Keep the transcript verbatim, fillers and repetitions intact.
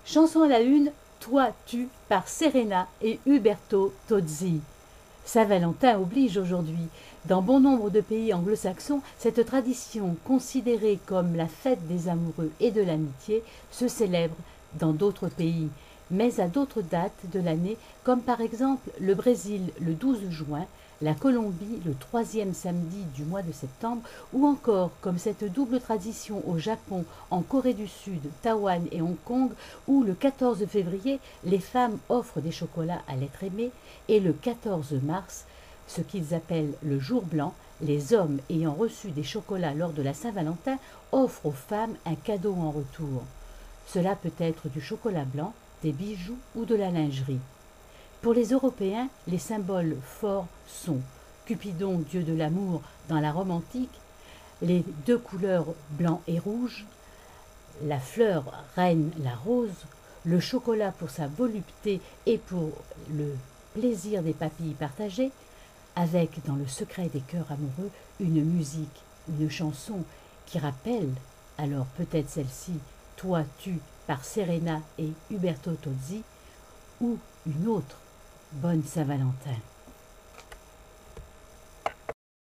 Chanson à la une, Toi, tu, par Serena et Huberto Tozzi. Saint-Valentin oblige aujourd'hui. Dans bon nombre de pays anglo-saxons, cette tradition, considérée comme la fête des amoureux et de l'amitié, se célèbre dans d'autres pays, mais à d'autres dates de l'année, comme par exemple le Brésil le douze juin, la Colombie le troisième samedi du mois de septembre, ou encore comme cette double tradition au Japon, en Corée du Sud, Taïwan et Hong Kong, où le quatorze février, les femmes offrent des chocolats à l'être aimé, et le quatorze mars, ce qu'ils appellent le jour blanc, les hommes ayant reçu des chocolats lors de la Saint-Valentin offrent aux femmes un cadeau en retour. Cela peut être du chocolat blanc, des bijoux ou de la lingerie. Pour les Européens, les symboles forts sont Cupidon, dieu de l'amour dans la Rome antique, les deux couleurs blanc et rouge, la fleur reine la rose, le chocolat pour sa volupté et pour le plaisir des papilles partagées, avec dans le secret des cœurs amoureux une musique, une chanson qui rappelle, alors peut-être celle-ci, Toi, tu, par Serena et Huberto Tozzi, ou une autre, Bonne Saint-Valentin.